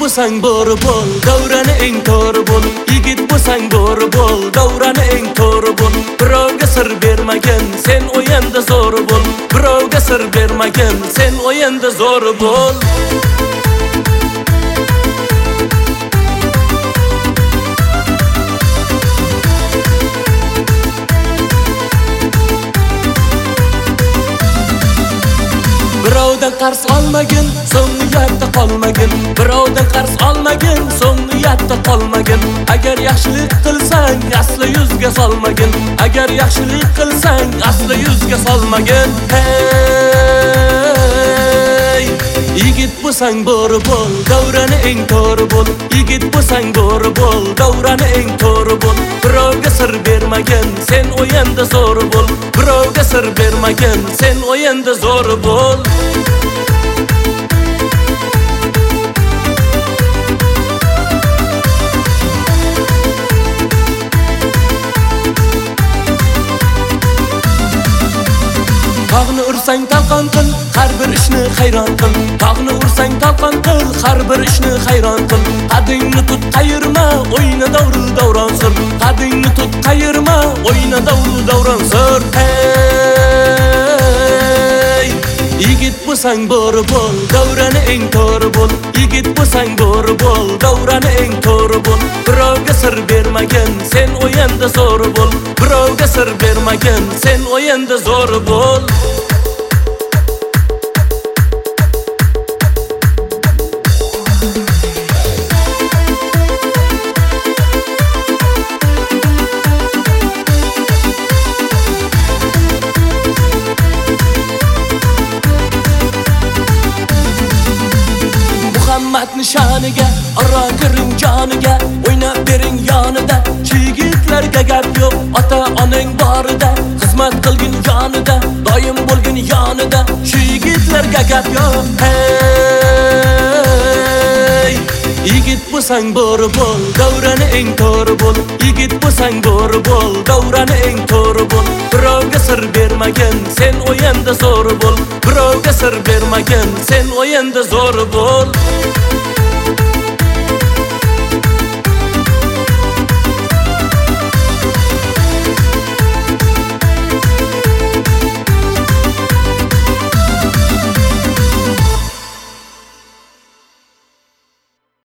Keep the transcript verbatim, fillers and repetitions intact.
bo'lsang bo'ri bo'l, davrani eng to'g'ri bo'l. Yigit bo'lsang bo'ri bo'l, davrani eng to'g'ri bo'l. Birovga sir bermagin, sen o'yinda zo'r bo'l. Birovga sir bermagin, sen o'yinda zo'r bo'l. Birovdan qarz olmagin, so'ng uyatda qolmagin. Birovdan qarz olmagin, so'ng uyatda qolmagin. Agar yaxshilik qilsang, asli yuzga solmagin. Agar yaxshilik qilsang, asli yuzga solmagin. Hey! Yigit bo'lsang bo'ri bo'l, davrani eng to'g'ri bo'l. Yigit bo'lsang bo'ri bo'l, davrani eng to'g'ri bo'l. Birovga sir bermagin, sen o'yinda zo'r bo'l. Birovga sir bermagin, sen o'yinda zo'r bo'l. Tog'ni ursang talqon qil, har bir ishni hayron qil. Tog'ni ursang talqon qil, har bir ishni hayron qil. Qadingni tut qayirma, o'yna davru davron sur. Qadingni tut qayirma, o'yna davru davron sur. Hey! Yigit bo'lsang bo'ri bo'l, davrani eng to'g'ri bo'l. Yigit bo'lsang bo'ri bo'l, davrani eng to'g'ri bo'l. Birovga sir bermagin, sen o'yinda zo'r bo'l. Birovga sir bermagin, sen o'yinda zo'r bo'l. Muhammad nishoniga, aro kiring joniga, o'ynab bering yonida. Yigitlarga gap yo'q, ota onang borida. Xizmat qilgin yonida, doim bo'lgin yonida. Shu yigitlarga gap yo'q. Hey! Yigit bo'lsang bo'ri bo'l, davrani eng to'g'ri bo'l. Yigit bo'lsang bo'ri bo'l, davrani eng to'g'ri bo'l. Birovga sir bermagin, sen o'yinda zo'r bo'l. Birovga sir bermagin, sen o'yinda zo'r bo'l.